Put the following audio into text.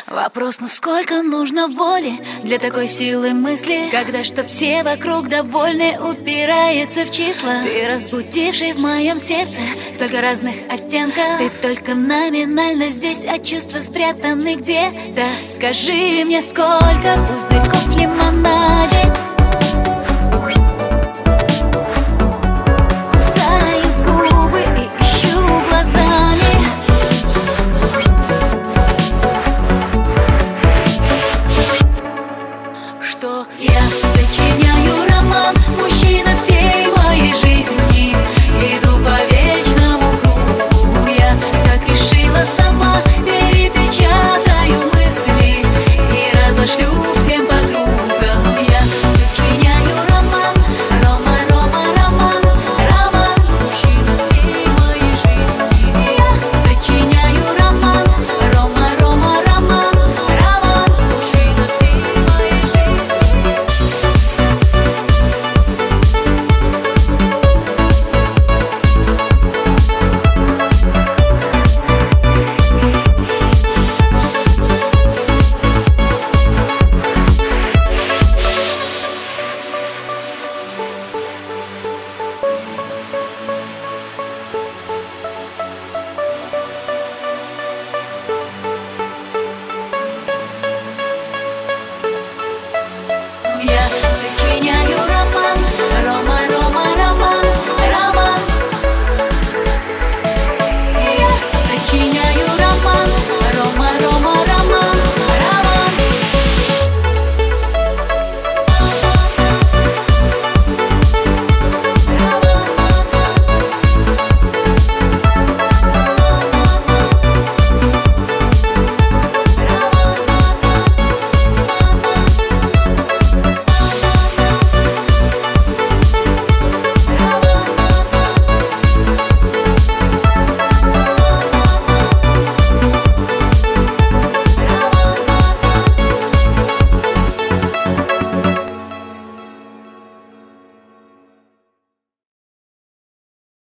Вопрос, насколько нужно воли для такой силы мысли, когда чтоб все вокруг довольны упирается в числа. Ты разбудивший в моем сердце столько разных оттенков. Ты только номинально здесь, а чувства спрятаны где-то. Скажи мне, сколько пузырьков в лимонаде